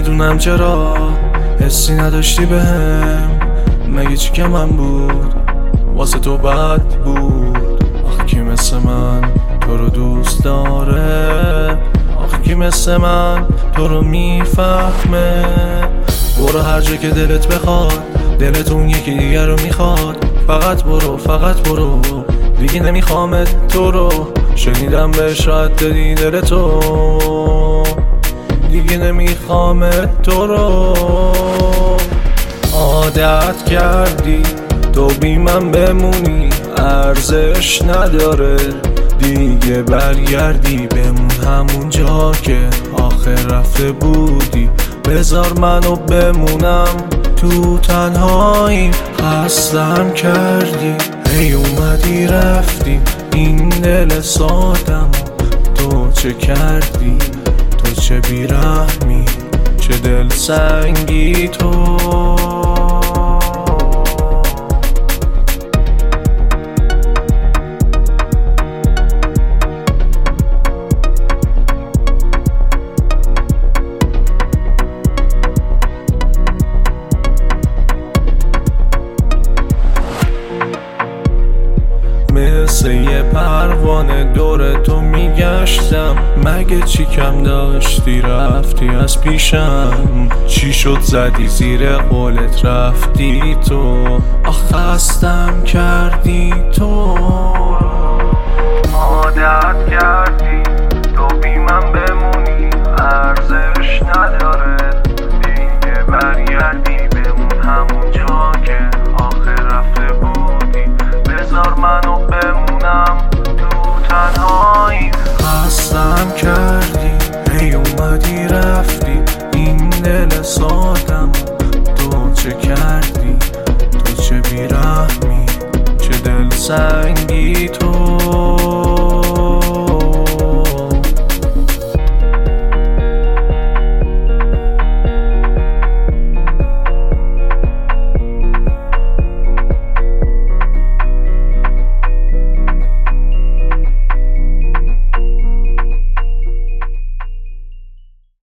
نمیدونم چرا حسی نداشتی بهم. مگه چی که من بود واسه تو بد بود؟ آخه کی مثل من تو رو دوست داره؟ آخه کی مثل من تو رو میفهمه؟ برو هر جا که دلت بخواد، دلت اون یکی دیگر رو میخواد. فقط برو، فقط برو، دیگه نمیخوامت تو رو. شنیدم بهش راحت دادی دل تو، دیگه نمیخوامت تو رو. عادت کردی تو بی من بمونی، ارزش نداره دیگه برگردی بمون همون جا که آخر رفته بودی. بذار منو بمونم تو تنهایی، خستم کردی هی اومدی رفتی. این دل سادم تو چه کردی؟ تو چه بیرحمی، چه دل سنگی تو. مثل یه پروانه دور تو میگشتم، مگه چی کم داشتی رفتی از پیشم؟ چی شد زدی زیر قولت رفتی تو؟ آخ خستم کردی تو. عادت کردی تو بی من بمونی، ارزش نداره دیگه برگردی بمون همون جا که آخر رفته بودی. بذار منو بمونم تو تنهایی، خستم کردی هی اومدی رفتی. این دل سادم تو چه کردی؟ تو چه بیرحمی، چه دل سنگی تو.